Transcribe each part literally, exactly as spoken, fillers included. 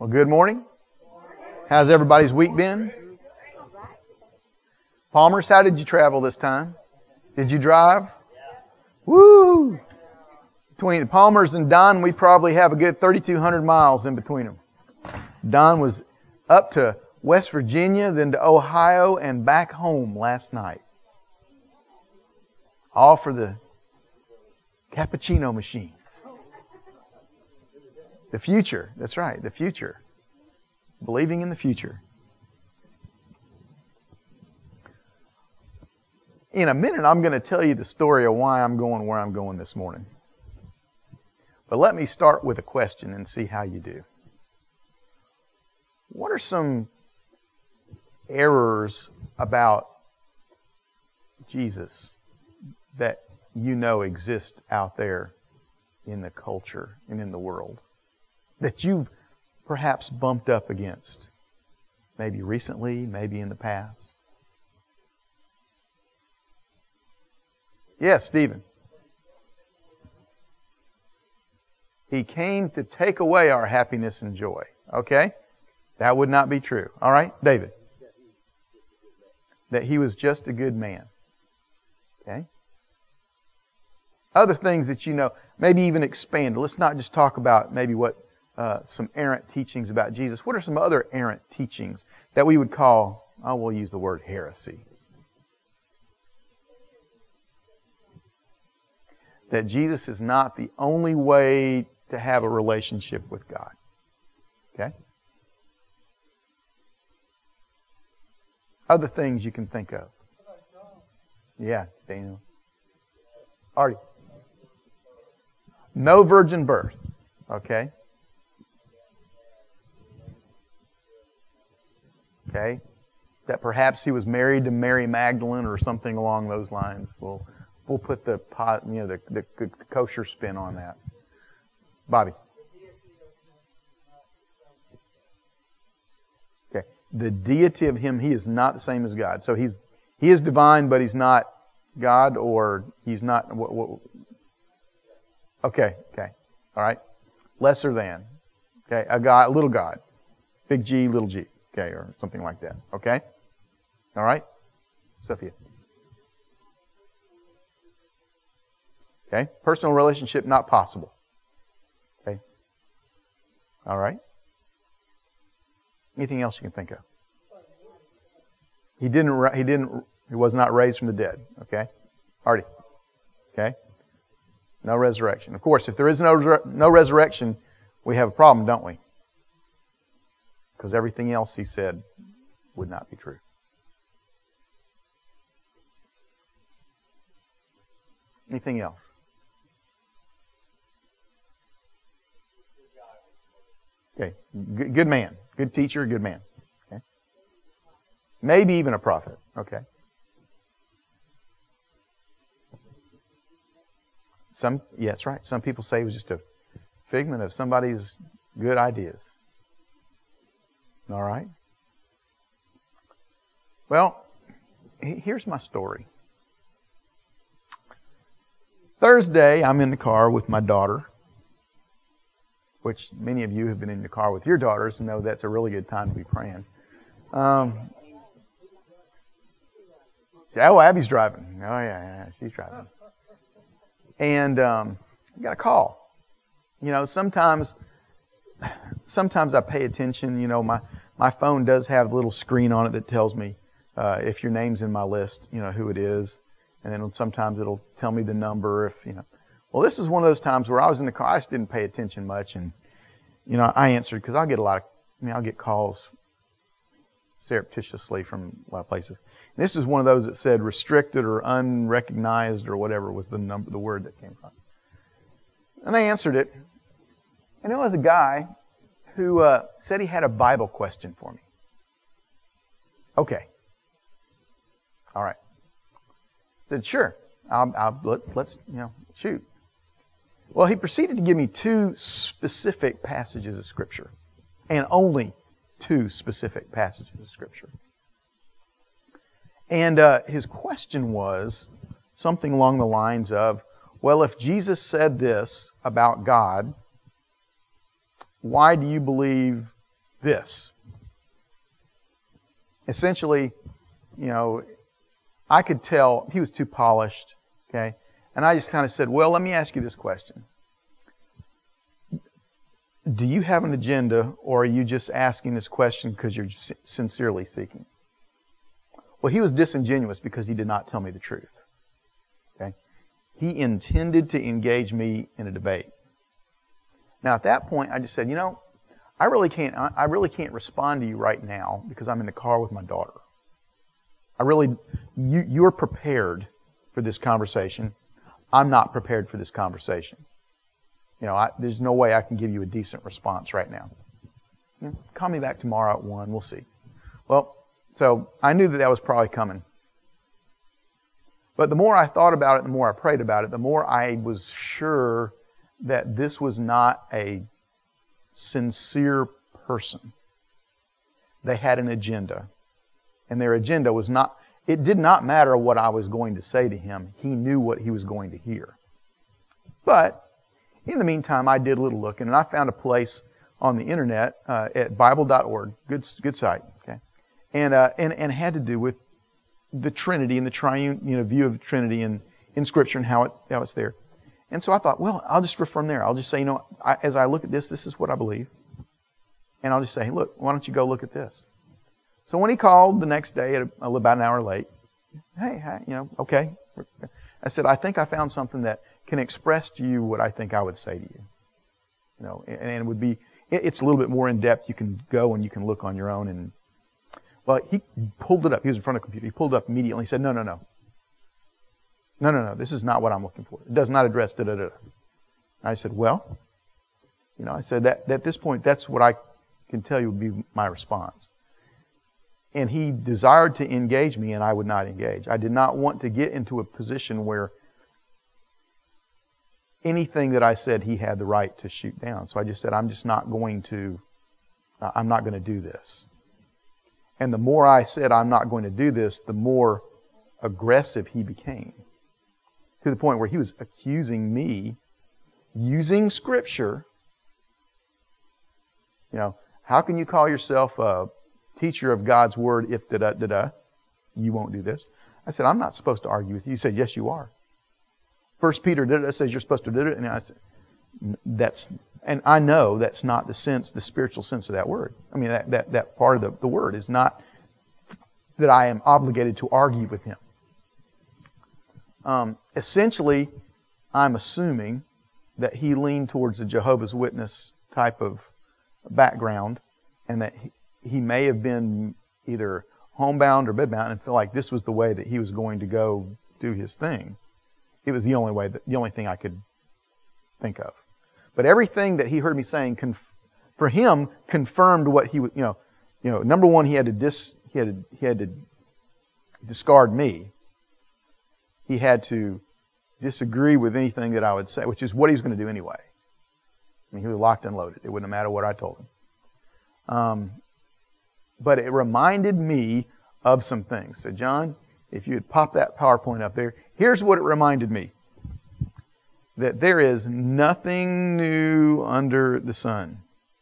Well, good morning. How's everybody's week been? Palmers, how did you travel this time? Did you drive? Woo! Between Palmers and Don, we probably have a good thirty-two hundred miles in between them. Don was up to West Virginia, then to Ohio, and back home last night. All for the cappuccino machine. The future. That's right, the future. Believing in the future. In a minute, I'm going to tell you the story of why I'm going where I'm going this morning. But let me start with a question and see how you do. What are some errors about Jesus that you know exist out there in the culture and in the world that you've perhaps bumped up against? Maybe recently, maybe in the past. Yes, Stephen. He came to take away our happiness and joy. Okay? That would not be true. All right, David. That he was just a good man. Okay? Other things that you know, maybe even expand. Let's not just talk about maybe what uh, some errant teachings about Jesus. What are some other errant teachings that we would call, oh, we'll use the word heresy? That Jesus is not the only way to have a relationship with God. Okay? Other things you can think of. Yeah, Daniel. Artie. No virgin birth. Okay? Okay? That perhaps he was married to Mary Magdalene or something along those lines. We'll we'll put the pot, you know, the, the, the kosher spin on that. Bobby. Okay. The deity of him, he is not the same as God. So he's he is divine, but he's not God, or he's not. What, what, okay. Okay. All right. Lesser than. Okay. A God, a little God. Big G, little G. Okay, or something like that. Okay. All right. Sophia. Okay. Personal relationship not possible. Okay. All right. Anything else you can think of? He didn't. He didn't. He was not raised from the dead. Okay. Artie. Okay. No resurrection. Of course, if there is no no resurrection, we have a problem, don't we? Because everything else he said would not be true. Anything else? Okay. Good, good man. Good teacher, good man. Okay. Maybe even a prophet. Okay. Some, yeah, that's right. Some people say it was just a figment of somebody's good ideas. All right. Well, here's my story. Thursday, I'm in the car with my daughter, which many of you have been in the car with your daughters and know that's a really good time to be praying. Um, oh, Abby's driving. Oh, yeah, yeah, she's driving. And um, I got a call. You know, sometimes... Sometimes I pay attention. You know, my, my phone does have a little screen on it that tells me uh, if your name's in my list, you know, who it is. And then sometimes it'll tell me the number if, you know. Well, this is one of those times where I was in the car. I just didn't pay attention much. And, you know, I answered because I'll get a lot of, I mean, I'll get calls surreptitiously from a lot of places. And this is one of those that said restricted or unrecognized or whatever was the number, the word that came from. And I answered it. And it was a guy who uh, said he had a Bible question for me. Okay. All right. I said, sure. I'll, I'll, let, let's, you know, shoot. Well, he proceeded to give me two specific passages of Scripture. And only two specific passages of Scripture. And uh, his question was something along the lines of, well, if Jesus said this about God, why do you believe this. Essentially, you know, I could tell he was too polished, okay? And I just kind of said, well, let me ask you this question. Do you have an agenda, or are you just asking this question because you're sincerely seeking? Well, he was disingenuous because he did not tell me the truth. Okay? He intended to engage me in a debate. Now, at that point, I just said, you know, I really can't. I really can't respond to you right now because I'm in the car with my daughter. I really, you, you're prepared for this conversation. I'm not prepared for this conversation. You know, I, there's no way I can give you a decent response right now. You know, call me back tomorrow at one. We'll see. Well, so I knew that that was probably coming. But the more I thought about it, the more I prayed about it, the more I was sure that this was not a sincere person. They had an agenda. And their agenda was not, it did not matter what I was going to say to him. He knew what he was going to hear. But in the meantime, I did a little looking, and I found a place on the internet uh, at Bible dot org, good good site, okay, and uh, and and had to do with the Trinity and the triune, you know, view of the Trinity in, in Scripture and how it how it's there. And so I thought, well, I'll just refer from there. I'll just say, you know, I, as I look at this, this is what I believe, and I'll just say, hey, look, why don't you go look at this? So when he called the next day, at a, about an hour late, hey, hi, you know, okay, I said, I think I found something that can express to you what I think I would say to you. You know, and, and it would be, it, it's a little bit more in depth. You can go and you can look on your own. And well, he pulled it up. He was in front of a computer. He pulled it up immediately. He said, no, no, no. No, no, no. This is not what I'm looking for. It does not address da da da. I said, well, you know, I said that at this point, that's what I can tell you would be my response. And he desired to engage me, and I would not engage. I did not want to get into a position where anything that I said he had the right to shoot down. So I just said, I'm just not going to, uh, I'm not going to do this. And the more I said I'm not going to do this, the more aggressive he became. To the point where he was accusing me, using Scripture. You know, how can you call yourself a teacher of God's Word if da-da-da-da? You won't do this. I said, I'm not supposed to argue with you. He said, yes, you are. First Peter did it, says you're supposed to do it, and I said, that's, and I know that's not the sense, the spiritual sense of that word. I mean, that that, that part of the, the word is not that I am obligated to argue with him. Um, essentially, I'm assuming that he leaned towards the Jehovah's Witness type of background, and that he, he may have been either homebound or bedbound and feel like this was the way that he was going to go do his thing. It was the only way, that, the only thing I could think of. But everything that he heard me saying, conf- for him, confirmed what he was. You know, you know. Number one, he had to dis, he had to, he had to discard me. He had to disagree with anything that I would say, which is what he was going to do anyway. I mean, he was locked and loaded. It wouldn't matter what I told him. Um, but it reminded me of some things. So, John, if you had popped that PowerPoint up there, here's what it reminded me. That there is nothing new under the sun.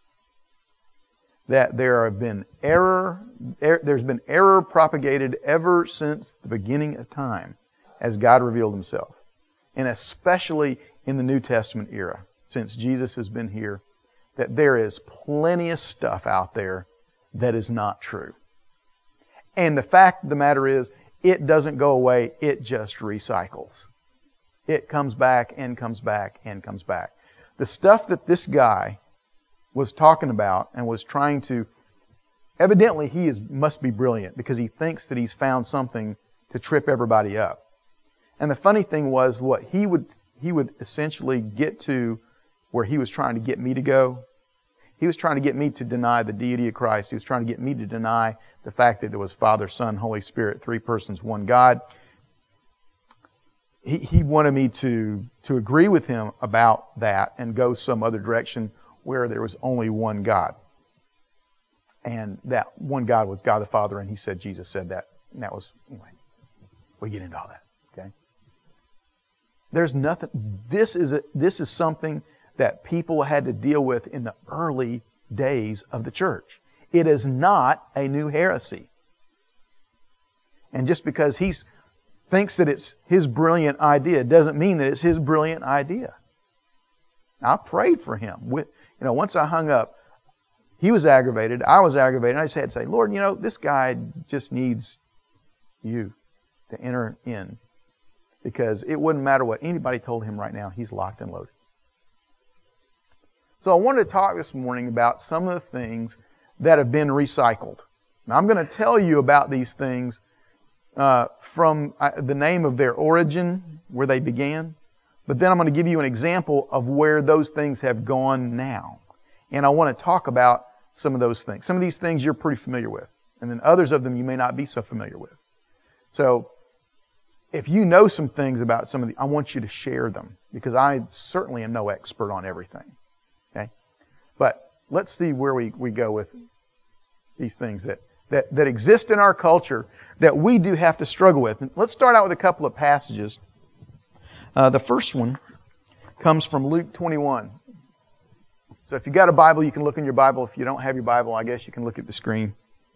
That there have been error, er, there's been error propagated ever since the beginning of time as God revealed Himself. And especially in the New Testament era, since Jesus has been here, that there is plenty of stuff out there that is not true. And the fact of the matter is, it doesn't go away, it just recycles. It comes back and comes back and comes back. The stuff that this guy was talking about and was trying to, evidently he is must be brilliant because he thinks that he's found something to trip everybody up. And the funny thing was what he would he would essentially get to where he was trying to get me to go. He was trying to get me to deny the deity of Christ. He was trying to get me to deny the fact that there was Father, Son, Holy Spirit, three persons, one God. He, he wanted me to, to agree with him about that and go some other direction where there was only one God. And that one God was God the Father, and he said Jesus said that. And that was, anyway, we get into all that, okay? There's nothing, this is a, this is something that people had to deal with in the early days of the church. It is not a new heresy. And just because he thinks that it's his brilliant idea doesn't mean that it's his brilliant idea. I prayed for him. With, you know, once I hung up, he was aggravated, I was aggravated, and I just had to say, Lord, you know, this guy just needs you to enter in. Because it wouldn't matter what anybody told him right now, he's locked and loaded. So I wanted to talk this morning about some of the things that have been recycled. Now I'm going to tell you about these things uh, from the name of their origin, where they began. But then I'm going to give you an example of where those things have gone now. And I want to talk about some of those things. Some of these things you're pretty familiar with. And then others of them you may not be so familiar with. So if you know some things about some of the, I want you to share them. Because I certainly am no expert on everything. Okay? But let's see where we, we go with these things that, that, that exist in our culture that we do have to struggle with. And let's start out with a couple of passages. Uh, the first one comes from Luke twenty-one. So if you've got a Bible, you can look in your Bible. If you don't have your Bible, I guess you can look at the screen.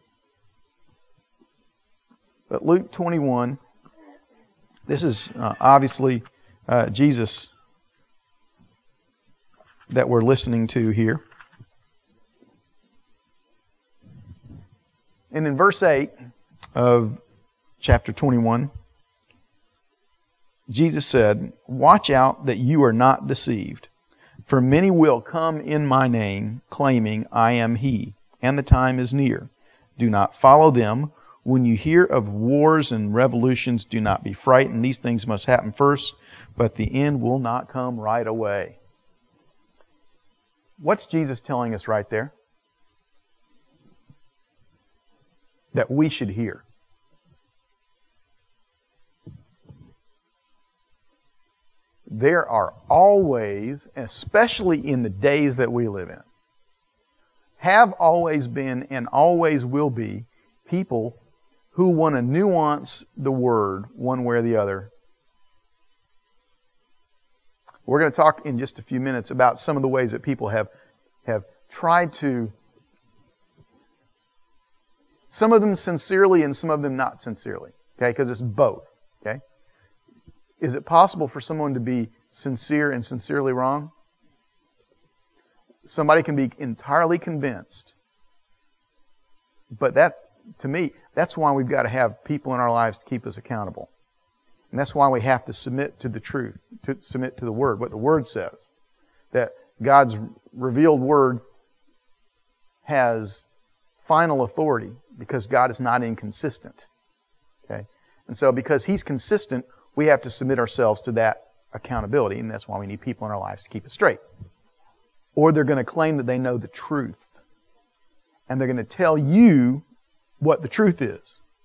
But Luke twenty-one, this is uh, obviously uh, Jesus that we're listening to here. And in verse eight of chapter twenty-one, Jesus said, "Watch out that you are not deceived, for many will come in my name, claiming, 'I am He,' and the time is near. Do not follow them. When you hear of wars and revolutions, do not be frightened. These things must happen first, but the end will not come right away." What's Jesus telling us right there? That we should hear. There are always, especially in the days that we live in, have always been and always will be people who want to nuance the word one way or the other. We're going to talk in just a few minutes about some of the ways that people have, have tried to, some of them sincerely and some of them not sincerely, okay, because it's both, okay? Is it possible for someone to be sincere and sincerely wrong? Somebody can be entirely convinced. But that, to me, that's why we've got to have people in our lives to keep us accountable. And that's why we have to submit to the truth, to submit to the Word, what the Word says. That God's revealed Word has final authority because God is not inconsistent. Okay? And so because He's consistent, we have to submit ourselves to that accountability, and that's why we need people in our lives to keep us straight. Or they're going to claim that they know the truth. And they're going to tell you what the truth is.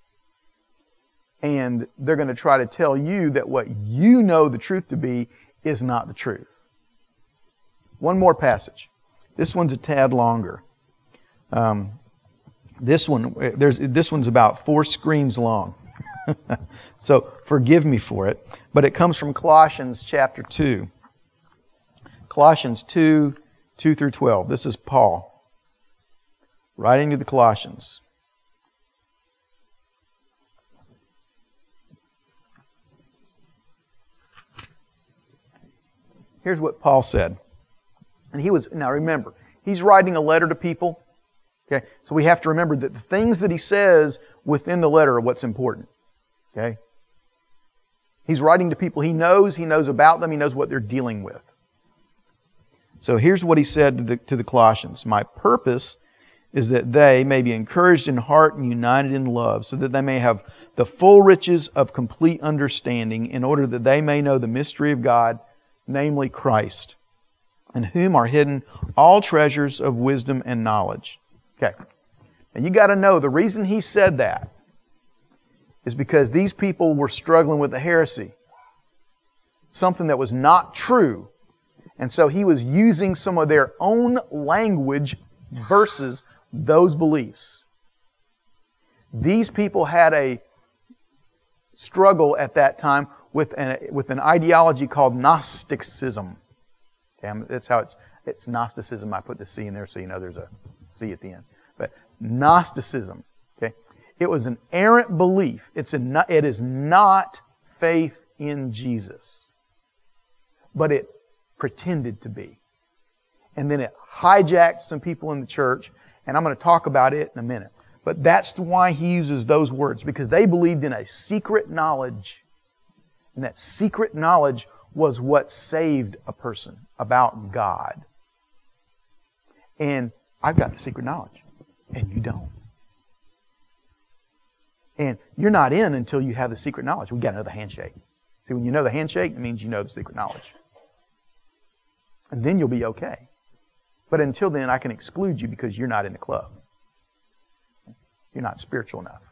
And they're going to try to tell you that what you know the truth to be is not the truth. One more passage. This one's a tad longer. Um, this one, there's this one's about four screens long. So forgive me for it. But it comes from Colossians chapter two. Colossians two, two through twelve. This is Paul writing to the Colossians. Here's what Paul said. And he was, now remember, he's writing a letter to people. Okay, so we have to remember that the things that he says within the letter are what's important. Okay? He's writing to people he knows, he knows about them, he knows what they're dealing with. So here's what he said to the, to the Colossians. "My purpose is that they may be encouraged in heart and united in love, so that they may have the full riches of complete understanding, in order that they may know the mystery of God, namely Christ, in whom are hidden all treasures of wisdom and knowledge." Okay. And you got to know the reason he said that is because these people were struggling with a heresy. Something that was not true. And so he was using some of their own language versus those beliefs. These people had a struggle at that time with an, with an ideology called Gnosticism. Okay, that's how it's, it's Gnosticism. I put the C in there so you know there's a C at the end. But Gnosticism, okay, it was an errant belief. It's a, it is not faith in Jesus. But it pretended to be. And then it hijacked some people in the church, and I'm going to talk about it in a minute. But that's why he uses those words, because they believed in a secret knowledge. And that secret knowledge was what saved a person about God. And I've got the secret knowledge, and you don't. And you're not in until you have the secret knowledge. We've got to know the handshake. See, when you know the handshake, it means you know the secret knowledge. And then you'll be okay. But until then, I can exclude you because you're not in the club. You're not spiritual enough.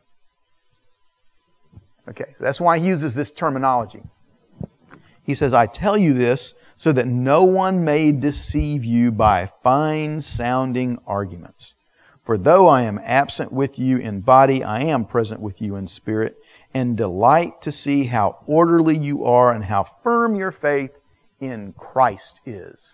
Okay, so that's why he uses this terminology. He says, I tell you this so that no one may deceive you by fine-sounding arguments. For though I am absent with you in body, I am present with you in spirit, and delight to see how orderly you are and how firm your faith in Christ is.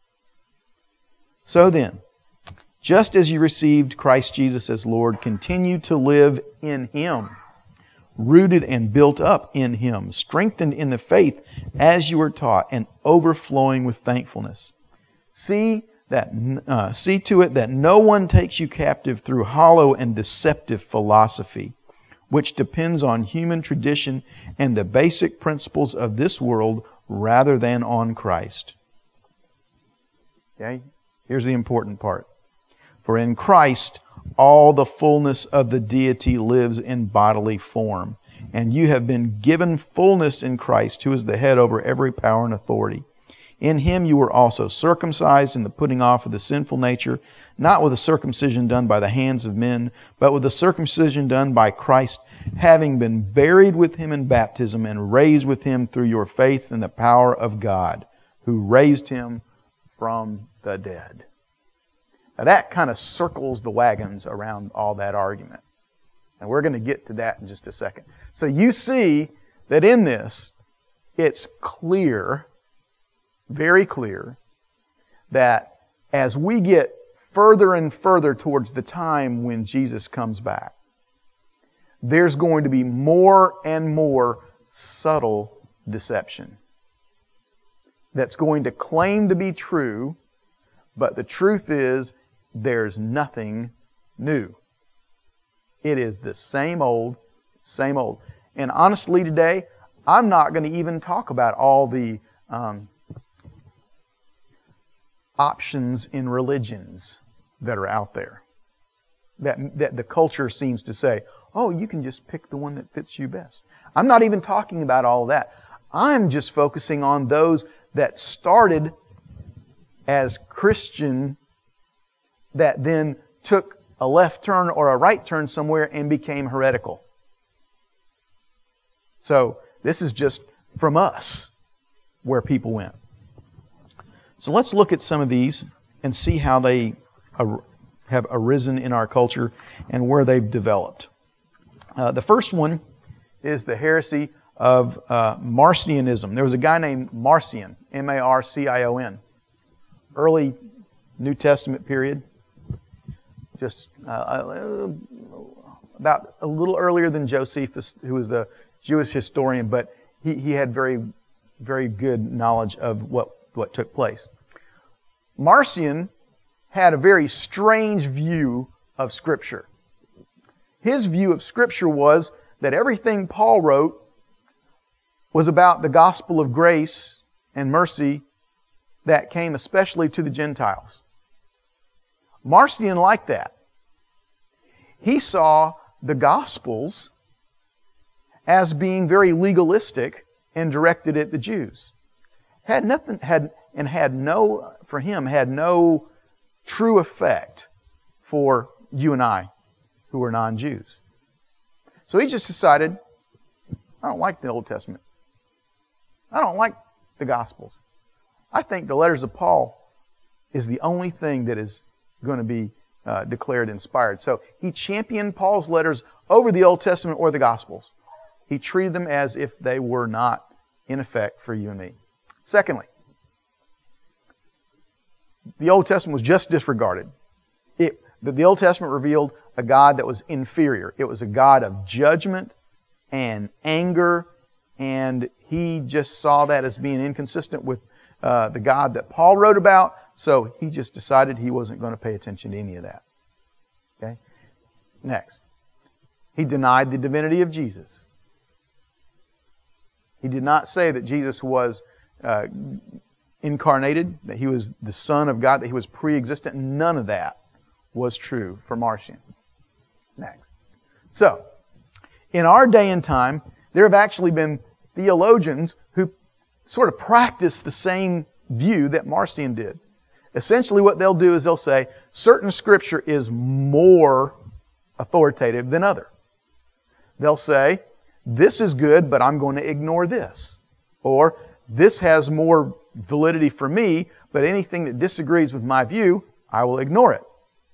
So then, just as you received Christ Jesus as Lord, continue to live in Him, rooted and built up in Him, strengthened in the faith as you were taught, and overflowing with thankfulness. See that uh, see to it that no one takes you captive through hollow and deceptive philosophy, which depends on human tradition and the basic principles of this world rather than on Christ. Okay? Here's the important part. For in Christ all the fullness of the deity lives in bodily form, and you have been given fullness in Christ, who is the head over every power and authority. In Him you were also circumcised in the putting off of the sinful nature, not with a circumcision done by the hands of men, but with the circumcision done by Christ, having been buried with Him in baptism and raised with Him through your faith in the power of God, who raised Him from the dead. Now that kind of circles the wagons around all that argument. And we're going to get to that in just a second. So you see that in this, it's clear, very clear, that as we get further and further towards the time when Jesus comes back, there's going to be more and more subtle deception that's going to claim to be true, but the truth is there's nothing new. It is the same old, same old. And honestly today, I'm not going to even talk about all the um, options in religions that are out there. That, that the culture seems to say, oh, you can just pick the one that fits you best. I'm not even talking about all of that. I'm just focusing on those that started as Christian that then took a left turn or a right turn somewhere and became heretical. So this is just from us where people went. So let's look at some of these and see how they have arisen in our culture and where they've developed. Uh, the first one is the heresy of uh, Marcionism. There was a guy named Marcion, M A R C I O N, early New Testament period, just uh, about a little earlier than Josephus, who was the Jewish historian, but he, he had very, very good knowledge of what, what took place. Marcion had a very strange view of Scripture. His view of Scripture was that everything Paul wrote was about the gospel of grace and mercy that came especially to the Gentiles. Marcion liked that. He saw the Gospels as being very legalistic and directed at the Jews. Had nothing, had and had no, for him, had no true effect for you and I who are non-Jews. So he just decided, I don't like the Old Testament. I don't like the Gospels. I think the letters of Paul is the only thing that is going to be uh, declared inspired. So he championed Paul's letters over the Old Testament or the Gospels. He treated them as if they were not in effect for you and me. Secondly, the Old Testament was just disregarded. It, That the Old Testament revealed a God that was inferior. It was a God of judgment and anger, and he just saw that as being inconsistent with uh, the God that Paul wrote about, so he just decided he wasn't going to pay attention to any of that. Okay? Next. He denied the divinity of Jesus. He did not say that Jesus was uh, incarnated, that he was the Son of God, that he was pre-existent. None of that was true for Marcion. Next. So, in our day and time, there have actually been theologians who sort of practice the same view that Marcion did. Essentially what they'll do is they'll say, certain Scripture is more authoritative than other. They'll say, this is good, but I'm going to ignore this. Or, this has more validity for me, but anything that disagrees with my view, I will ignore it.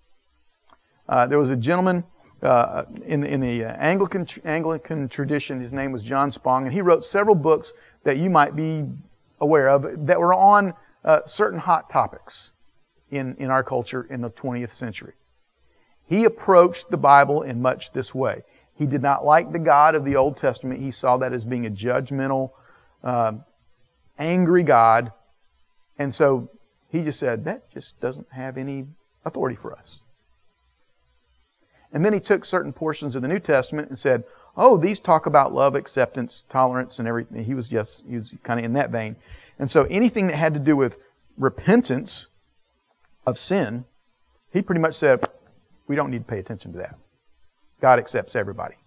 Uh, there was a gentleman uh, in, in the Anglican, Anglican tradition, his name was John Spong, and he wrote several books that you might be aware of that were on uh, certain hot topics in, in our culture in the twentieth century. He approached the Bible in much this way. He did not like the God of the Old Testament. He saw that as being a judgmental, uh, angry God. And so he just said, that just doesn't have any authority for us. And then he took certain portions of the New Testament and said, oh, these talk about love, acceptance, tolerance, and everything. He was, yes, he was kind of in that vein. And so anything that had to do with repentance of sin, he pretty much said, we don't need to pay attention to that. God accepts everybody.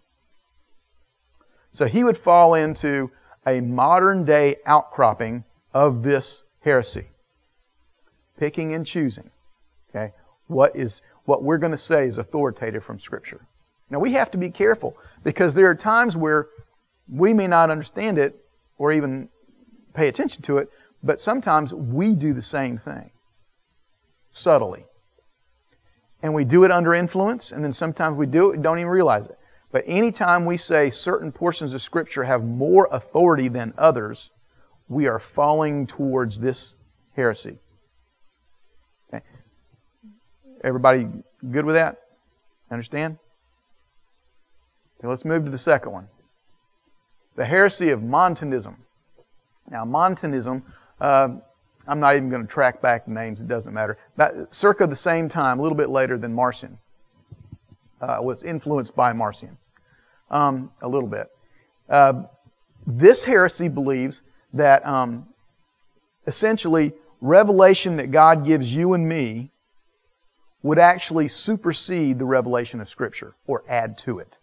So he would fall into a modern day outcropping of this heresy. Picking and choosing. Okay? What is what we're going to say is authoritative from Scripture. Now we have to be careful because there are times where we may not understand it or even pay attention to it, but sometimes we do the same thing. Subtly. And we do it under influence, and then sometimes we do it and don't even realize it. But anytime we say certain portions of Scripture have more authority than others, we are falling towards this heresy. Okay. Everybody good with that? Understand? Okay, let's move to the second one. The heresy of Montanism. Now, Montanism, uh, I'm not even going to track back the names, it doesn't matter. That, circa the same time, a little bit later than Marcion. Uh, was influenced by Marcion. Um, a little bit. Uh, this heresy believes that um, essentially revelation that God gives you and me would actually supersede the revelation of Scripture or add to it.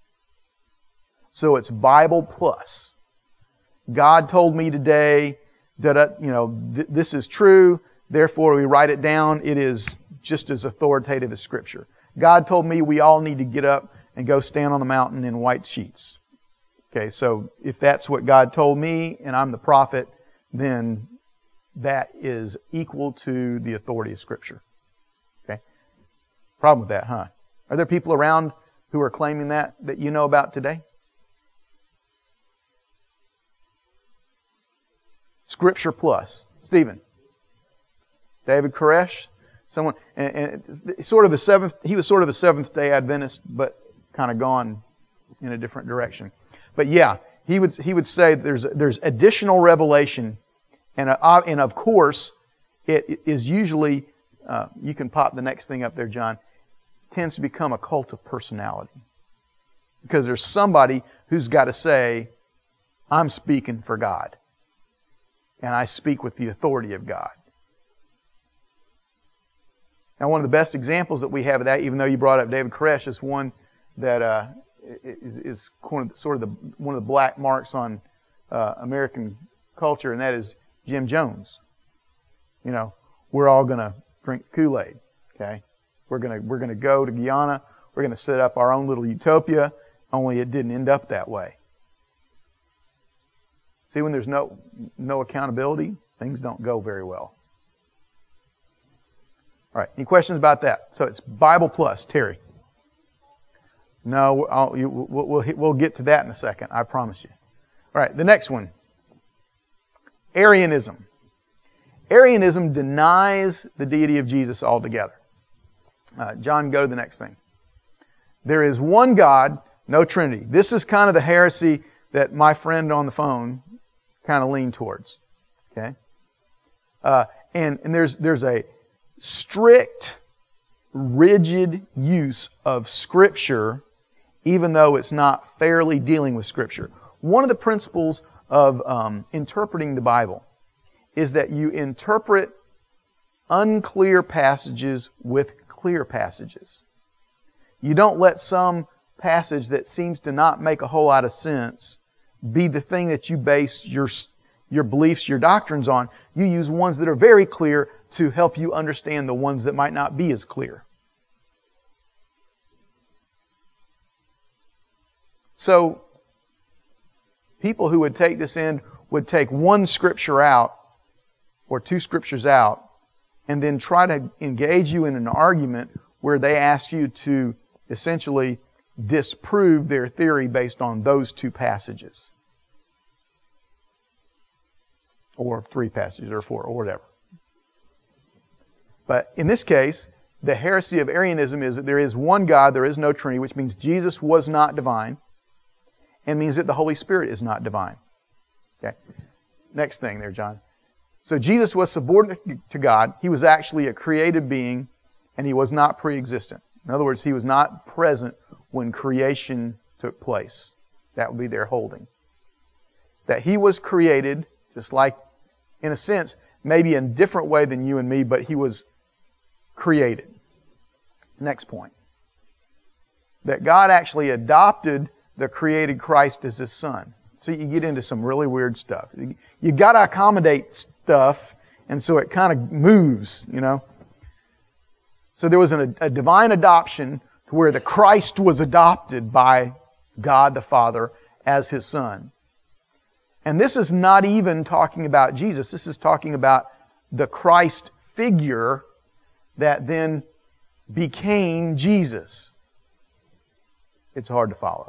So it's Bible plus. God told me today that you know th- this is true, therefore we write it down. It is just as authoritative as Scripture. God told me we all need to get up and go stand on the mountain in white sheets. Okay, so if that's what God told me and I'm the prophet, then that is equal to the authority of Scripture. Okay? Problem with that, huh? Are there people around who are claiming that that you know about today? Scripture plus. Stephen. David Koresh. Someone, and, and sort of a seventh, he was sort of a Seventh-day Adventist, but kind of gone in a different direction. But yeah, he would he would say there's there's additional revelation, and uh, and of course, it is usually uh, you can pop the next thing up there, John. Tends to become a cult of personality because there's somebody who's got to say, "I'm speaking for God, and I speak with the authority of God." Now, one of the best examples that we have of that, even though you brought up David Koresh, is one that uh, is, is sort of the, one of the black marks on uh, American culture, and that is Jim Jones. You know, we're all going to drink Kool-Aid. Okay, we're going to we're going to go to Guyana. We're going to set up our own little utopia. Only it didn't end up that way. See, when there's no no accountability, things don't go very well. All right, any questions about that? So it's Bible plus, Terry. No, I'll, you, we'll, we'll, we'll get to that in a second, I promise you. All right, the next one. Arianism. Arianism denies the deity of Jesus altogether. Uh, John, go to the next thing. There is one God, no Trinity. This is kind of the heresy that my friend on the phone kind of leaned towards. Okay? Uh, and and there's there's a strict, rigid use of Scripture, even though it's not fairly dealing with Scripture. One of the principles of um, interpreting the Bible is that you interpret unclear passages with clear passages. You don't let some passage that seems to not make a whole lot of sense be the thing that you base your, your beliefs, your doctrines on. You use ones that are very clear to help you understand the ones that might not be as clear. So, people who would take this in would take one scripture out or two scriptures out and then try to engage you in an argument where they ask you to essentially disprove their theory based on those two passages. Or three passages, or four, or whatever. But in this case, the heresy of Arianism is that there is one God, there is no Trinity, which means Jesus was not divine, and means that the Holy Spirit is not divine. Okay. Next thing there, John. So Jesus was subordinate to God. He was actually a created being, and He was not pre-existent. In other words, He was not present when creation took place. That would be their holding. That He was created, just like, in a sense, maybe in a different way than you and me, but He was created. Next point. That God actually adopted the created Christ as His Son. So you get into some really weird stuff. You got to accommodate stuff, and so it kind of moves, you know. So there was an, a divine adoption to where the Christ was adopted by God the Father as His Son. And this is not even talking about Jesus. This is talking about the Christ figure that then became Jesus. It's hard to follow.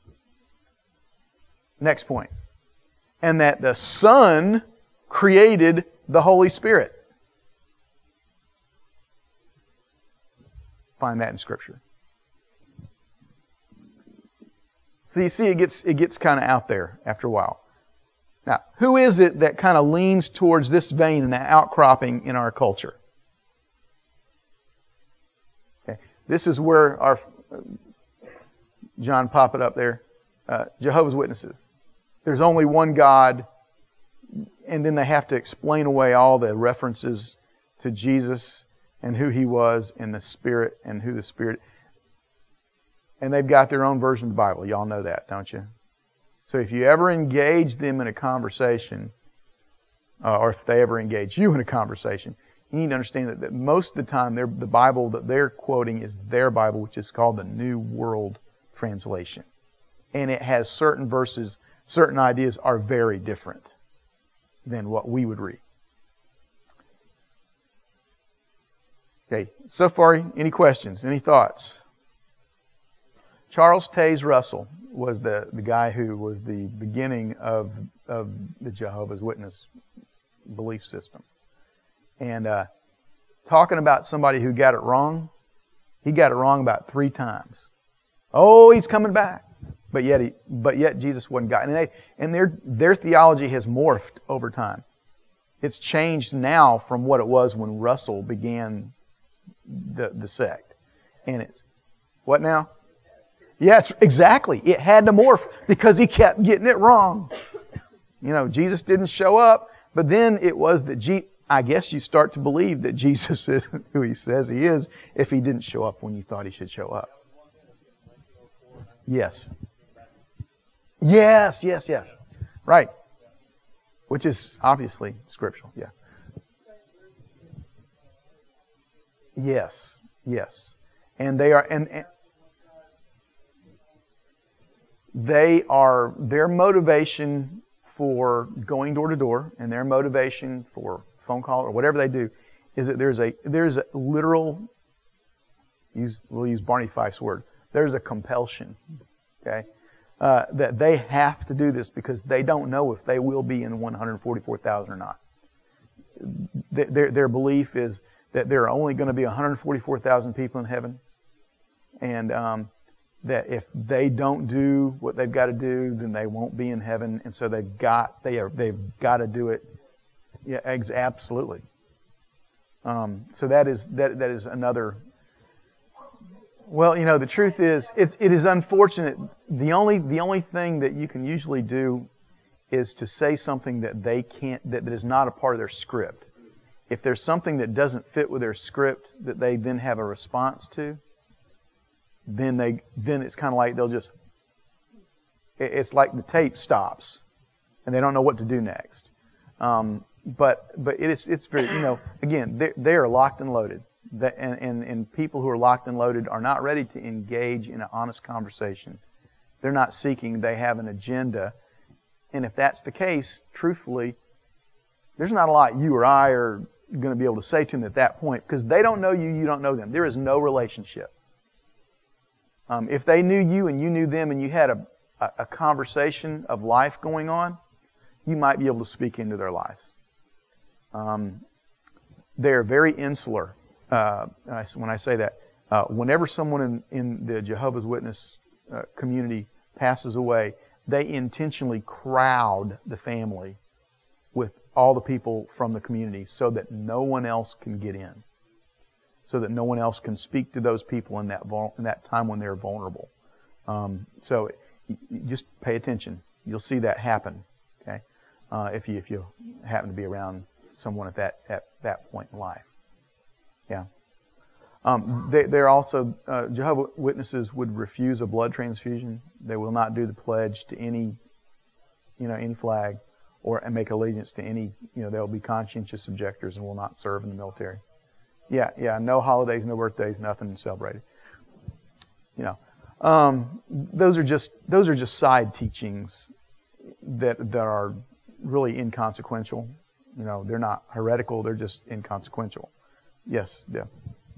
Next point. And that the Son created the Holy Spirit. Find that in Scripture. So you see, it gets it gets kind of out there after a while. Now, who is it that kind of leans towards this vein and that outcropping in our culture? Okay. This is where our John, pop it up there. Uh, Jehovah's Witnesses. There's only one God, and then they have to explain away all the references to Jesus and who He was and the Spirit and who the Spirit. And they've got their own version of the Bible. Y'all know that, don't you? So if you ever engage them in a conversation, uh, or if they ever engage you in a conversation, you need to understand that, that most of the time the Bible that they're quoting is their Bible, which is called the New World Translation. And it has certain verses, certain ideas are very different than what we would read. Okay, so far, any questions, any thoughts? Charles Taze Russell was the, the guy who was the beginning of, of the Jehovah's Witness belief system. And uh, talking about somebody who got it wrong, he got it wrong about three times. Oh, he's coming back. But yet, he, but yet Jesus wasn't God. And, they, and their, their theology has morphed over time. It's changed now from what it was when Russell began the, the sect. And it's, what now? Yes, exactly. It had to morph because he kept getting it wrong. You know, Jesus didn't show up, but then it was that, Je- I guess you start to believe that Jesus is who He says He is if He didn't show up when you thought He should show up. Yes. Yes, yes, yes. Right. Which is obviously scriptural, yeah. Yes, yes. And they are, and, and they are, their motivation for going door to door and their motivation for phone call or whatever they do is that there's a, there's a literal, use, we'll use Barney Fife's word, there's a compulsion, okay? Uh, that they have to do this because they don't know if they will be in one hundred forty-four thousand or not. Their, their belief is that there are only going to be one hundred forty-four thousand people in heaven, and um, that if they don't do what they've got to do, then they won't be in heaven, and so they've got they are they've got to do it. Yeah, ex- absolutely. Um, so that is that that is another. Well, you know, the truth is, it it is unfortunate. The only the only thing that you can usually do is to say something that they can't that, that is not a part of their script. If there's something that doesn't fit with their script that they then have a response to, then they then it's kind of like they'll just it's like the tape stops and they don't know what to do next. Um, but but it is it's very you know again they they are locked and loaded. That, and, and and people who are locked and loaded are not ready to engage in an honest conversation. They're not seeking. They have an agenda, and if that's the case, truthfully, there's not a lot you or I are going to be able to say to them at that point because they don't know you, you don't know them. There is no relationship. Um, if they knew you and you knew them and you had a, a, a conversation of life going on, you might be able to speak into their lives. Um, they're very insular. Uh, when I say that, uh, whenever someone in, in the Jehovah's Witness uh, community passes away, they intentionally crowd the family with all the people from the community so that no one else can get in, so that no one else can speak to those people in that vul- in that time when they're vulnerable. Um, so y- y- just pay attention. You'll see that happen. Okay, uh, if you if you happen to be around someone at that at that point in life. Yeah. Um, they, they're also, uh, Jehovah's Witnesses would refuse a blood transfusion. They will not do the pledge to any, you know, any flag or and make allegiance to any, you know, they'll be conscientious objectors and will not serve in the military. Yeah, yeah, no holidays, no birthdays, nothing celebrated. You know, um, those are just, those are just side teachings that, that are really inconsequential. You know, they're not heretical, they're just inconsequential. Yes, yeah.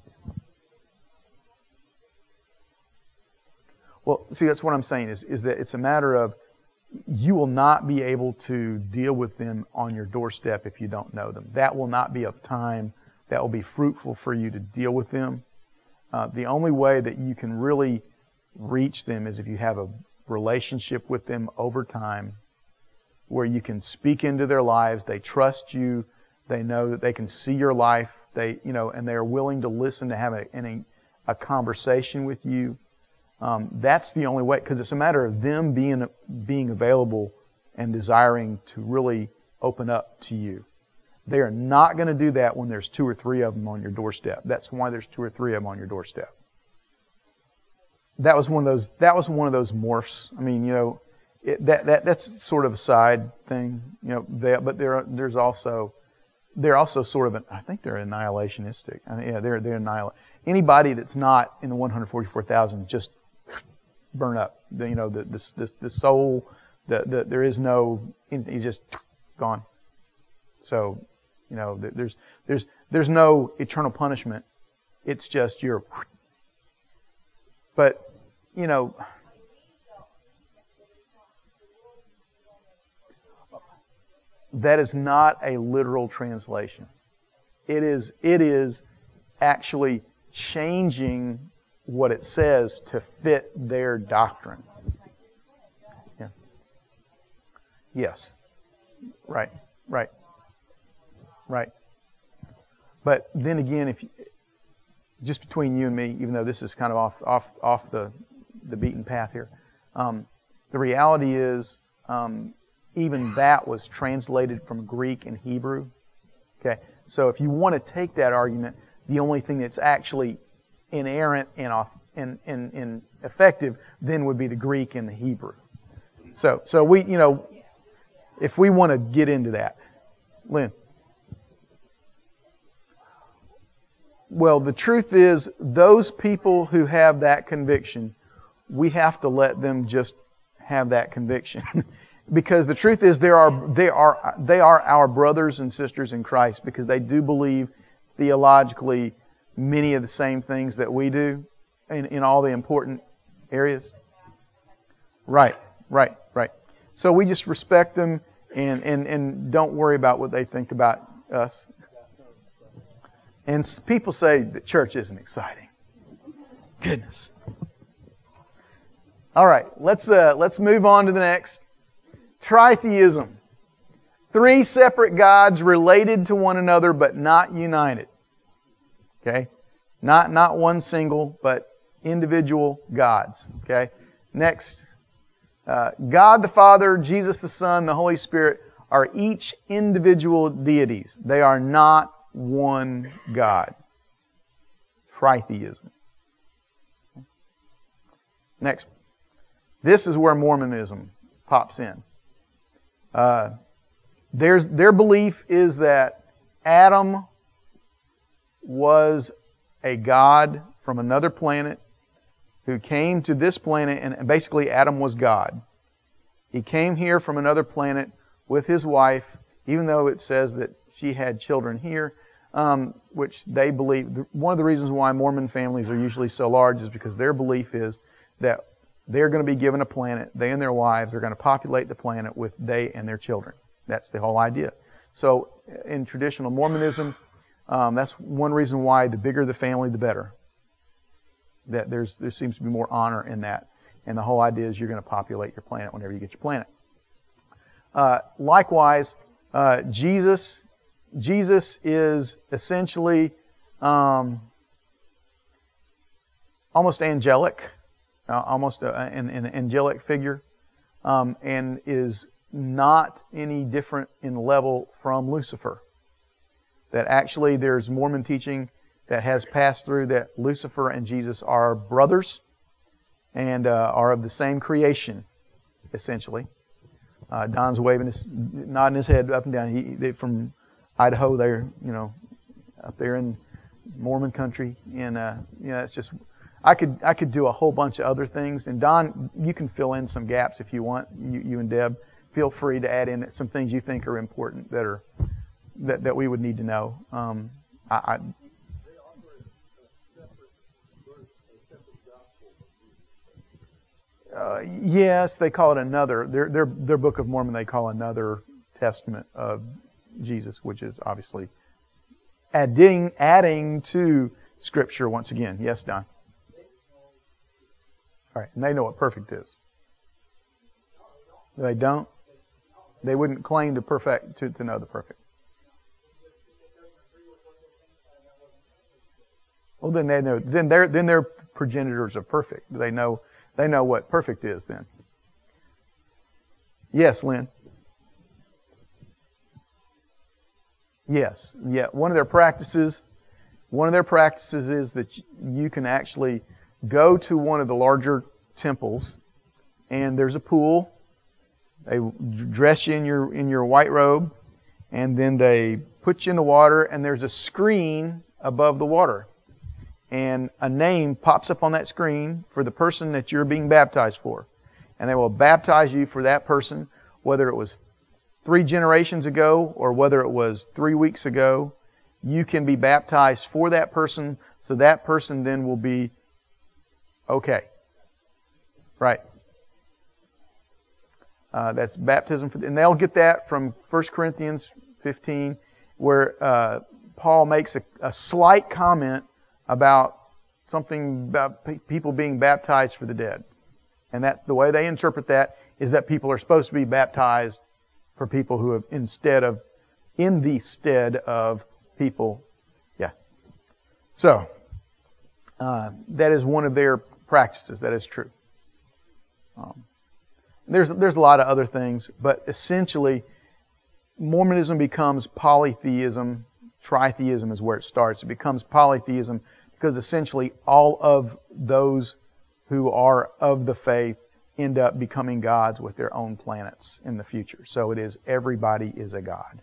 Well, see, that's what I'm saying is, is that it's a matter of you will not be able to deal with them on your doorstep if you don't know them. That will not be a time that will be fruitful for you to deal with them. Uh, the only way that you can really reach them is if you have a relationship with them over time where you can speak into their lives. They trust you. They know that they can see your life. They, you know, and they are willing to listen to have a, a, a conversation with you. Um, that's the only way, because it's a matter of them being being available and desiring to really open up to you. They are not going to do that when there's two or three of them on your doorstep. That's why there's two or three of them on your doorstep. That was one of those. That was one of those morphs. I mean, you know, it, that that that's sort of a side thing, you know. They, but there there's also they're also sort of an, I think they're annihilationistic. I think, yeah, they're they're annihilate. Anybody that's not in the one hundred forty-four thousand just burn up. The, you know, the the the, the soul. The, the there is no. It's just gone. So, you know, there's there's there's no eternal punishment. It's just your. But, you know, that is not a literal translation. It is it is actually changing what it says to fit their doctrine. Yeah. Yes. Right. Right. Right. But then again, if you, just between you and me, even though this is kind of off off off the the beaten path here, um, the reality is um, even that was translated from Greek and Hebrew. Okay, so if you want to take that argument, the only thing that's actually inerrant and and and, and effective then would be the Greek and the Hebrew. So so we you know if we want to get into that, Lynn. Well, the truth is, those people who have that conviction, we have to let them just have that conviction, because the truth is, there are they are they are our brothers and sisters in Christ, because they do believe theologically many of the same things that we do in, in all the important areas. Right, right, right. So we just respect them and and and don't worry about what they think about us. And people say that church isn't exciting. Goodness. All right, let's uh, let's move on to the next. Tritheism. Three separate gods related to one another but not united. Okay? Not, not one single, but individual gods. Okay? Next. Uh, God the Father, Jesus the Son, the Holy Spirit are each individual deities. They are not one God. Tritheism. Next. This is where Mormonism pops in. Uh, there's, their belief is that Adam was a god from another planet who came to this planet, and basically Adam was God. He came here from another planet with his wife, even though it says that she had children here, um, which they believe. One of the reasons why Mormon families are usually so large is because their belief is that they're going to be given a planet, they and their wives are going to populate the planet with they and their children. That's the whole idea. So in traditional Mormonism, um, that's one reason why the bigger the family, the better. That there's there seems to be more honor in that. And the whole idea is you're going to populate your planet whenever you get your planet. Uh, likewise, uh, Jesus, Jesus is essentially um, almost angelic, uh, almost a, an, an angelic figure, um, and is not any different in level from Lucifer. That actually there's Mormon teaching that has passed through that Lucifer and Jesus are brothers and uh, are of the same creation, essentially. Uh, Don's waving his, nodding his head up and down. He, they from Idaho, they're you know up there in Mormon country, and uh, you know it's just I could I could do a whole bunch of other things. And Don, you can fill in some gaps if you want. You, you and Deb, feel free to add in some things you think are important that are that, that we would need to know. Um, I, I Uh, yes, they call it another. Their, their their Book of Mormon they call another testament of Jesus, which is obviously adding adding to Scripture once again. Yes, Don. All right, and they know what perfect is. They don't. They wouldn't claim to perfect to, to know the perfect. Well, then they know. Then they're then they're progenitors of perfect. They know. They know what perfect is then. Yes, Lynn. Yes. Yeah. One of their practices, one of their practices is that you can actually go to one of the larger temples, and there's a pool. They dress you in your in your white robe, and then they put you in the water, and there's a screen above the water. And a name pops up on that screen for the person that you're being baptized for. And they will baptize you for that person, whether it was three generations ago or whether it was three weeks ago. You can be baptized for that person, so that person then will be okay. Right. Uh, that's baptism. For, and they'll get that from First Corinthians fifteen, where uh, Paul makes a, a slight comment about something about pe- people being baptized for the dead. And that the way they interpret that is that people are supposed to be baptized for people who have instead of in the stead of people. Yeah. So uh, that is one of their practices. That is true. Um, there's there's a lot of other things, but essentially Mormonism becomes polytheism. Tritheism is where it starts. It becomes polytheism because essentially all of those who are of the faith end up becoming gods with their own planets in the future. So it is everybody is a god.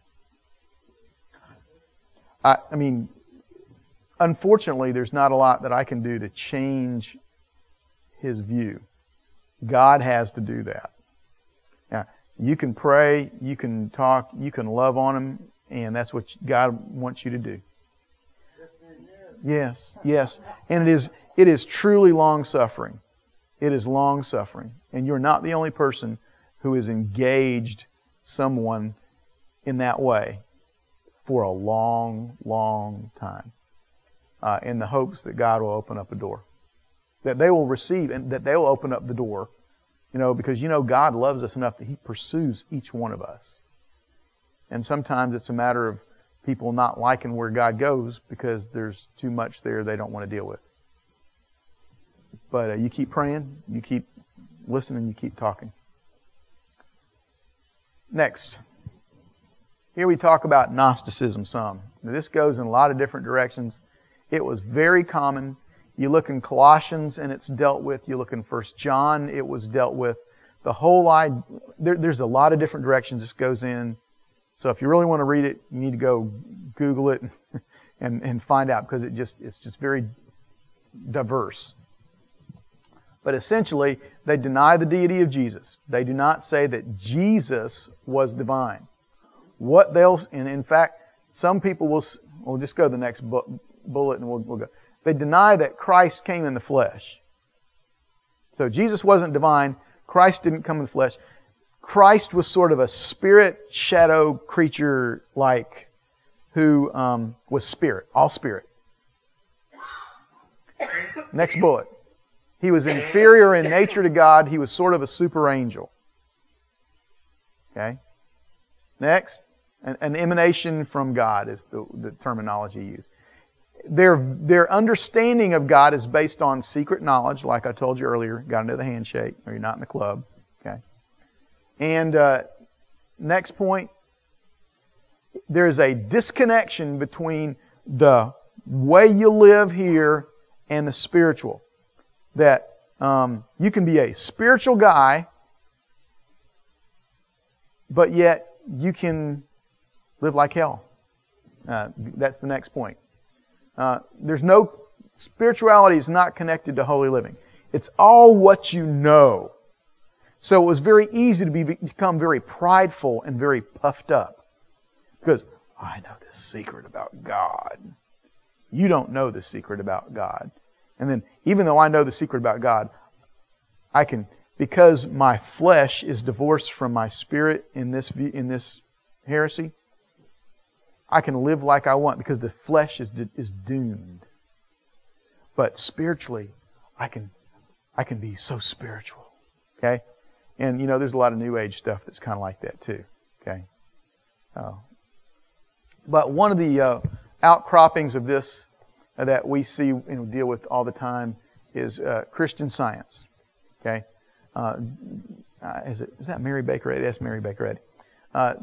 I, I mean, unfortunately, there's not a lot that I can do to change his view. God has to do that. Now, you can pray, you can talk, you can love on him, and that's what God wants you to do. Yes, yes. And it is it is truly long-suffering. It is long-suffering. And you're not the only person who has engaged someone in that way for a long, long time. uh, in the hopes that God will open up a door. That they will receive and that they will open up the door. You know, because you know God loves us enough that He pursues each one of us. And sometimes it's a matter of people not liking where God goes because there's too much there they don't want to deal with. But uh, you keep praying, you keep listening, you keep talking. Next. Here we talk about Gnosticism some. Now, this goes in a lot of different directions. It was very common. You look in Colossians and it's dealt with. You look in First John, it was dealt with. The whole idea, there, there's a lot of different directions this goes in. So if you really want to read it, you need to go Google it and, and find out because it just it's just very diverse. But essentially, they deny the deity of Jesus. They do not say that Jesus was divine. What they'll, and in fact, some people will, we'll just go to the next bu- bullet and we'll, we'll go. They deny that Christ came in the flesh. So Jesus wasn't divine. Christ didn't come in the flesh. Christ was sort of a spirit shadow creature like who um, was spirit, all spirit. Next bullet. He was inferior in nature to God. He was sort of a super angel. Okay? Next. An, an emanation from God is the, the terminology used. Their, their understanding of God is based on secret knowledge, like I told you earlier. Got to know the handshake, or you're not in the club. Okay. And uh, next point, there is a disconnection between the way you live here and the spiritual. That um, you can be a spiritual guy, but yet you can live like hell. Uh, that's the next point. Uh, there's no, spirituality is not connected to holy living. It's all what you know. So it was very easy to be, become very prideful and very puffed up. Because, oh, I know this secret about God. You don't know the secret about God. And then, even though I know the secret about God, I can, because my flesh is divorced from my spirit in this in this heresy, I can live like I want because the flesh is is doomed. But spiritually, I can I can be so spiritual. Okay? And you know, there's a lot of New Age stuff that's kind of like that too. Okay? Uh, but one of the uh, outcroppings of this that we see and deal with all the time is uh, Christian Science. Okay, uh, uh, is it is that Mary Baker Eddy? That's Mary Baker Eddy. Uh,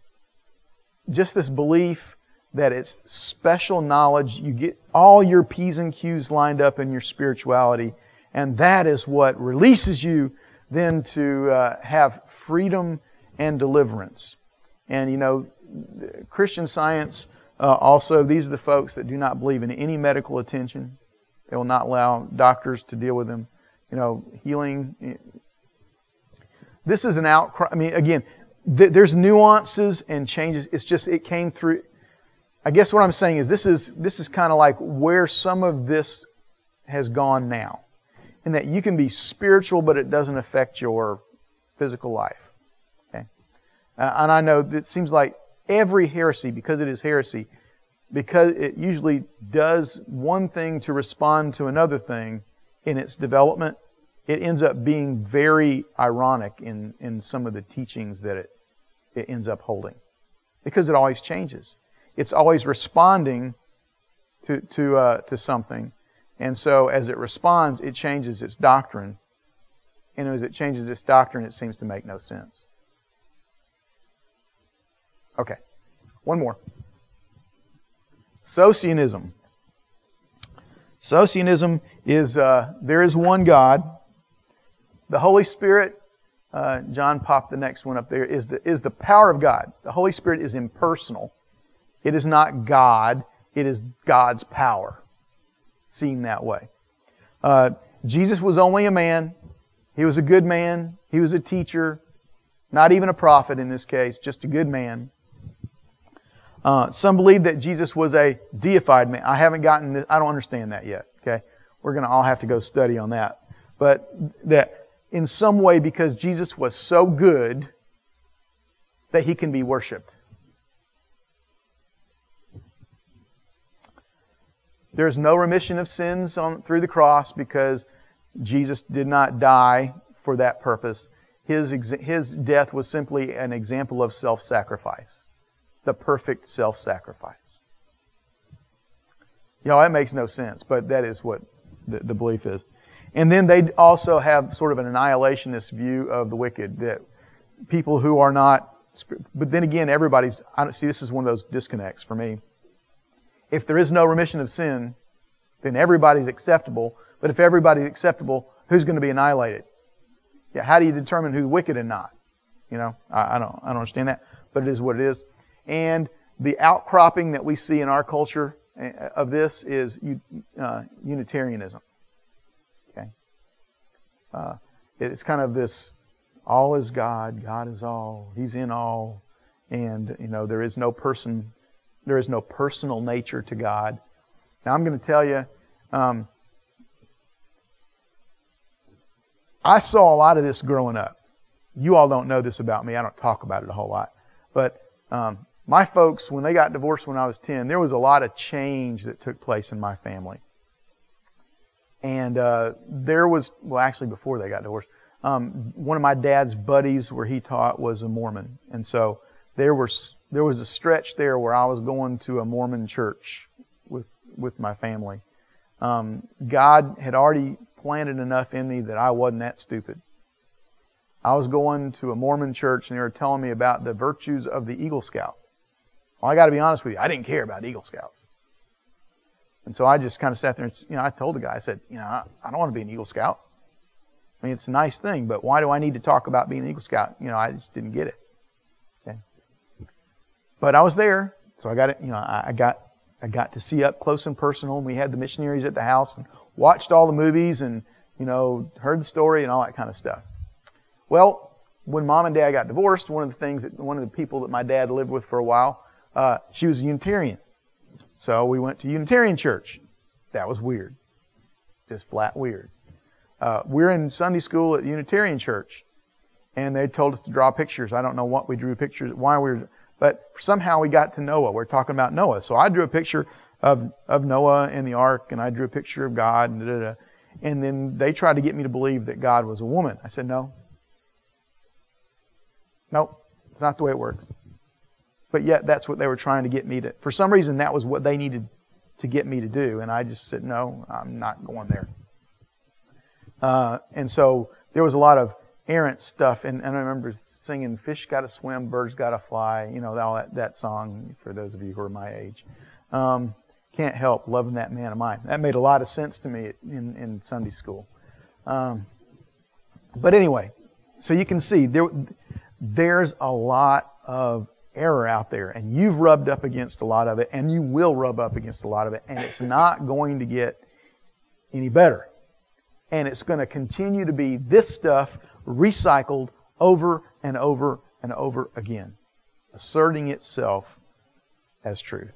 just this belief that it's special knowledge. You get all your P's and Q's lined up in your spirituality, and that is what releases you then to uh, have freedom and deliverance. And you know, Christian Science. Uh, also, these are the folks that do not believe in any medical attention. They will not allow doctors to deal with them. You know, healing. This is an outcry. I mean, again, th- there's nuances and changes. It's just, it came through. I guess what I'm saying is this is this is kind of like where some of this has gone now. In that you can be spiritual, but it doesn't affect your physical life. Okay? Uh, and I know that it seems like every heresy, because it is heresy, because it usually does one thing to respond to another thing in its development, it ends up being very ironic in, in some of the teachings that it, it ends up holding. Because it always changes. It's always responding to, to, uh, to something. And so as it responds, it changes its doctrine. And as it changes its doctrine, it seems to make no sense. Okay, one more. Socianism. Socianism is, uh, there is one God. The Holy Spirit, uh, John popped the next one up there, is the, is the power of God. The Holy Spirit is impersonal. It is not God. It is God's power, seen that way. Uh, Jesus was only a man. He was a good man. He was a teacher. Not even a prophet in this case, just a good man. Uh, some believe that Jesus was a deified man. I haven't gotten this, I don't understand that yet. Okay, we're going to all have to go study on that. But that in some way, because Jesus was so good, that He can be worshipped. There's no remission of sins on through the cross because Jesus did not die for that purpose. His, his death was simply an example of self-sacrifice. The perfect self-sacrifice. You know, that makes no sense, but that is what the, the belief is. And then they also have sort of an annihilationist view of the wicked, that people who are not, but then again, everybody's, I don't see, this is one of those disconnects for me. If there is no remission of sin, then everybody's acceptable. But if everybody's acceptable, who's going to be annihilated? Yeah, how do you determine who's wicked and not? You know, I, I don't, I don't understand that, but it is what it is. And the outcropping that we see in our culture of this is uh, Unitarianism. Okay, uh, it's kind of this: all is God, God is all, He's in all, and you know there is no person, there is no personal nature to God. Now I'm going to tell you, um, I saw a lot of this growing up. You all don't know this about me. I don't talk about it a whole lot, but um, my folks, when they got divorced when I was ten, there was a lot of change that took place in my family. And uh, there was, well, actually before they got divorced, um, one of my dad's buddies where he taught was a Mormon. And so there was there was a stretch there where I was going to a Mormon church with with my family. Um, God had already planted enough in me that I wasn't that stupid. I was going to a Mormon church and they were telling me about the virtues of the Eagle Scout. Well, I got to be honest with you, I didn't care about Eagle Scouts. And so I just kind of sat there and, you know, I told the guy, I said, you know, I, I don't want to be an Eagle Scout. I mean, it's a nice thing, but why do I need to talk about being an Eagle Scout? You know, I just didn't get it. Okay. But I was there, so I got it, you know, I, I got I got to see up close and personal, and we had the missionaries at the house and watched all the movies and, you know, heard the story and all that kind of stuff. Well, when Mom and Dad got divorced, one of the things that one of the people that my dad lived with for a while, uh, she was a Unitarian. So we went to Unitarian church. That was weird. Just flat weird. Uh, we're in Sunday school at Unitarian church, and they told us to draw pictures. I don't know what we drew pictures, why we were, but somehow we got to Noah. We're talking about Noah. So I drew a picture of, of Noah and the ark, and I drew a picture of God, and da, da, da. And then they tried to get me to believe that God was a woman. I said, no. Nope. It's not the way it works. But yet that's what they were trying to get me to. For some reason, that was what they needed to get me to do. And I just said, no, I'm not going there. Uh, and so there was a lot of errant stuff. And, and I remember singing, fish gotta swim, birds gotta fly. You know, all that, that song for those of you who are my age. Um, can't help loving that man of mine. That made a lot of sense to me in, in Sunday school. Um, but anyway, so you can see there, there's a lot of error out there, and you've rubbed up against a lot of it, and you will rub up against a lot of it, and it's not going to get any better. And it's going to continue to be this stuff recycled over and over and over again, asserting itself as truth.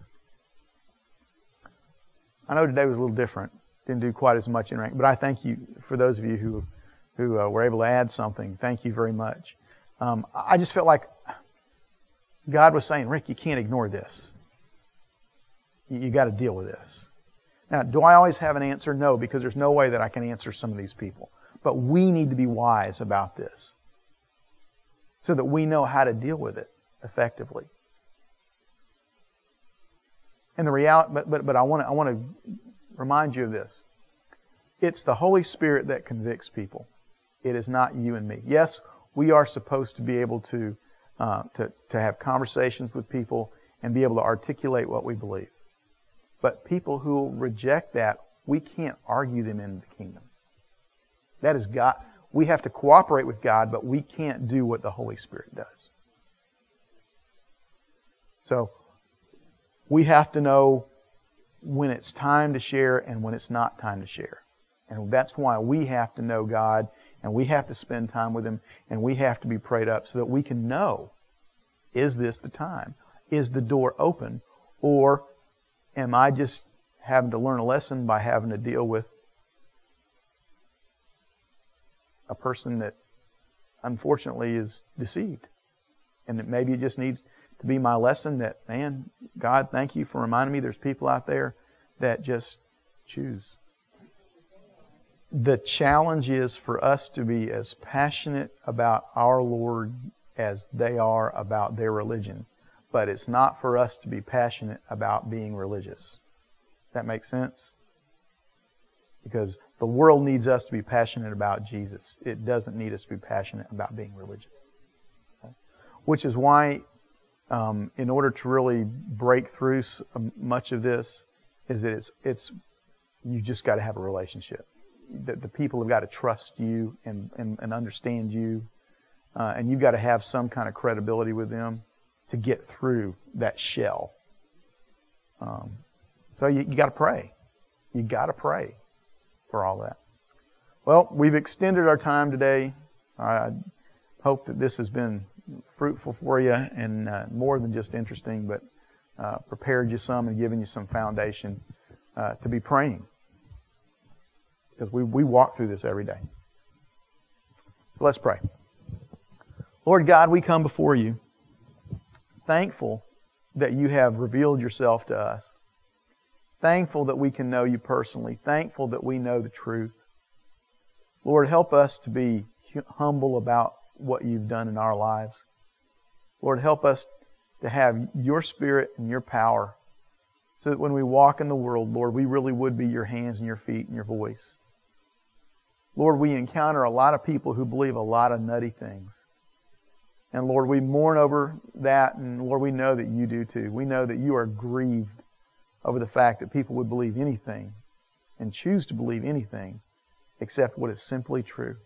I know today was a little different. Didn't do quite as much in rank, but I thank you for those of you who who uh, were able to add something. Thank you very much. Um, I just felt like God was saying, Rick, you can't ignore this. You, you got to deal with this. Now, do I always have an answer? No, because there's no way that I can answer some of these people. But we need to be wise about this so that we know how to deal with it effectively. And the reality, but but but I want to I want to remind you of this. It's the Holy Spirit that convicts people. It is not you and me. Yes, we are supposed to be able to uh, to to have conversations with people and be able to articulate what we believe. But people who reject that, we can't argue them into the kingdom. That is God. We have to cooperate with God, but we can't do what the Holy Spirit does. So we have to know when it's time to share and when it's not time to share. And that's why we have to know God, and we have to spend time with Him, and we have to be prayed up so that we can know, is this the time? Is the door open? Or am I just having to learn a lesson by having to deal with a person that unfortunately is deceived? And that maybe it just needs to be my lesson that, man, God, thank you for reminding me there's people out there that just choose. The challenge is for us to be as passionate about our Lord as they are about their religion. But it's not for us to be passionate about being religious. That makes sense? Because the world needs us to be passionate about Jesus. It doesn't need us to be passionate about being religious. Okay? Which is why, um, in order to really break through much of this, is that it's it's you just got to have a relationship. That the people have got to trust you and, and, and understand you. Uh, and you've got to have some kind of credibility with them to get through that shell. Um, so you, you got to pray. You got to pray for all that. Well, we've extended our time today. I hope that this has been fruitful for you and uh, more than just interesting, but uh, prepared you some and given you some foundation uh, to be praying. Because we, we walk through this every day. So let's pray. Lord God, we come before you, thankful that you have revealed yourself to us. Thankful that we can know you personally. Thankful that we know the truth. Lord, help us to be humble about what you've done in our lives. Lord, help us to have your Spirit and your power so that when we walk in the world, Lord, we really would be your hands and your feet and your voice. Lord, we encounter a lot of people who believe a lot of nutty things. And Lord, we mourn over that, and Lord, we know that you do too. We know that you are grieved over the fact that people would believe anything and choose to believe anything except what is simply true.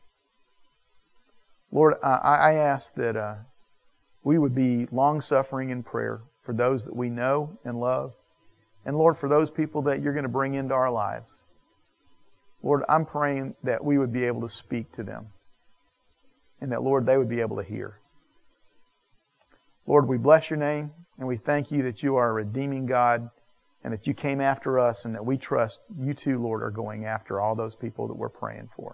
Lord, I, I ask that uh, we would be long-suffering in prayer for those that we know and love. And Lord, for those people that you're going to bring into our lives. Lord, I'm praying that we would be able to speak to them. And that, Lord, they would be able to hear. Lord, we bless your name, and we thank you that you are a redeeming God, and that you came after us, and that we trust you too, Lord, are going after all those people that we're praying for.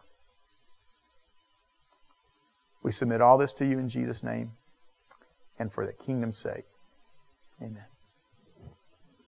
We submit all this to you in Jesus' name, and for the kingdom's sake. Amen.